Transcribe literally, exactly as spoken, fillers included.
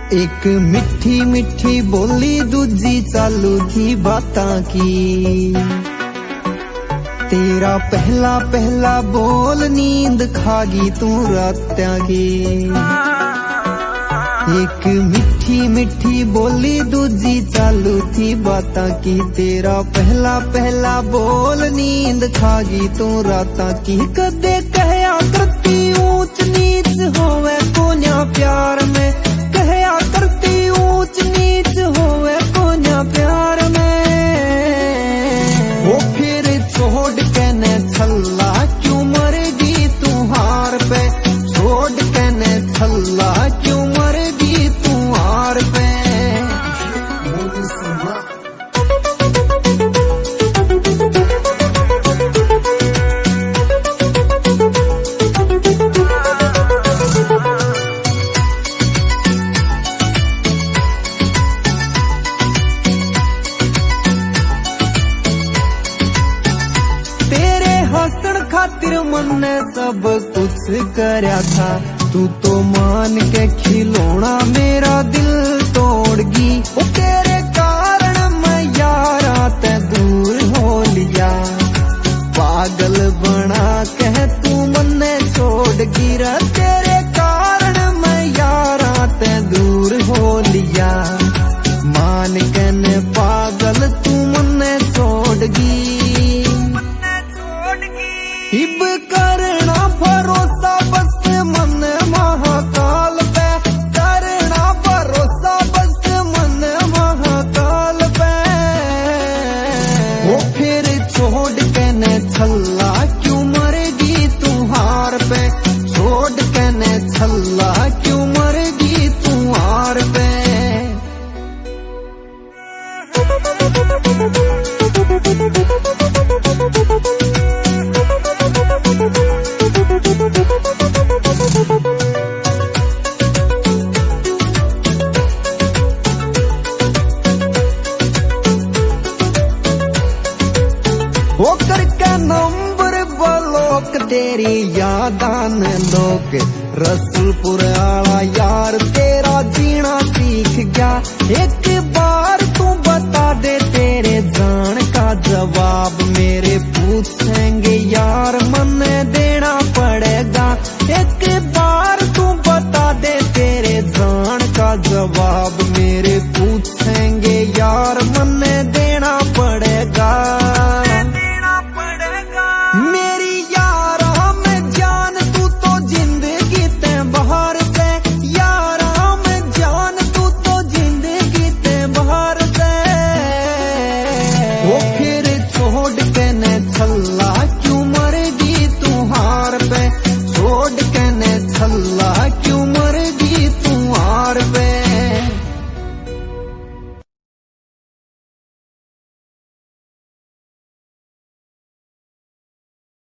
एक मिठी मिठी बोली दूजी चालू थी बातां की। तेरा पहला पहला बोल नींद खागी तू रात्या की। एक मिठी मिठी बोली दूजी चालू थी बातां की। तेरा पहला पहला बोल नींद खागी तू रातां की। कदे कहया करती ऊंच नीच होवे कोन्या प्यार में। कहया करती ऊंच नीच होवे कोन्या प्यार में। वो फिर छोड़ के ने छल्ला क्यों मरेगी तू हार पे। छोड़ के ने छल्ला क्यों मरेगी तू हार पे। खातिर मन ने सब कुछ करया था। तू तो मान के खिलौना मेरा दिल तोड़गी। वो तेरे कारण मैं यारा ते दूर हो लिया। पागल बना कह तू मन ने छोड़गी रे। तेरे कारण मैं यारा ते दूर हो लिया। मान के ने पागल तू मन ने छोड़गी। इब करना भरोसा बस मन महाकाल पे। करना भरोसा बस मन महाकाल पे। वो फिर छोड़ के ने छल्ला क्यों मरेगी तू हार पे। छोड़ के ने छल्ला क्यों मरेगी तू हार पे। वो करके नंबर ब्लॉक तेरी यादान लोग। रसूलपुर आला यार तेरा जीना सीख गया। एक बार तू बता दे तेरे जान का जवाब। मेरे पूछेंगे यार मन दे